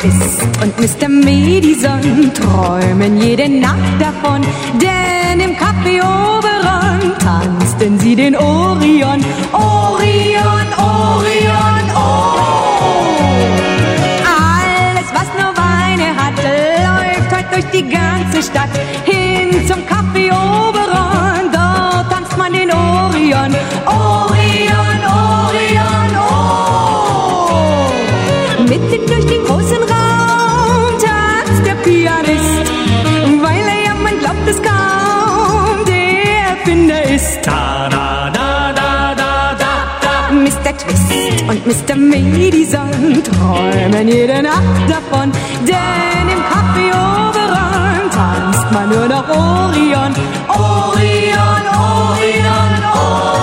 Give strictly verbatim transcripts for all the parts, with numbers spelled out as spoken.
Twist und Mister Madison träumen jede Nacht davon, denn im Café Oberon tanzten sie den Orion. Orion, Orion, oh! Alles, was nur Beine hat, läuft heute durch die ganze Stadt hin zum Café Oberon. Dort tanzt man den Orion. Orion, Orion, oh! Mitten durch den großen Raum tanzt der Pianist, weil er ja, man glaubt es kaum, der Erfinder ist. Da, da, da, da, da, da, da. Mister Twist und Mister Madison träumen jede Nacht davon, denn im Café Oberon tanzt man nur noch Orion. Orion, Orion, oh!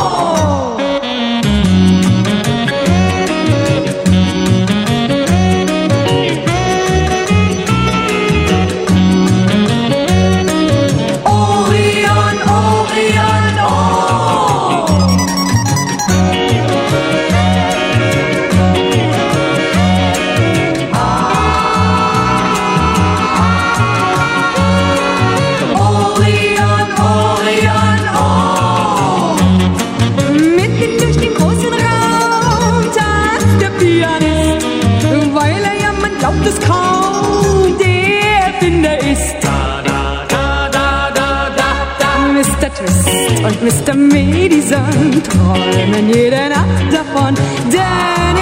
Das kaum der Erfinder ist. Da, da, da, da, da, da, da. Mister Twist und Mister Madison träumen jede Nacht davon, denn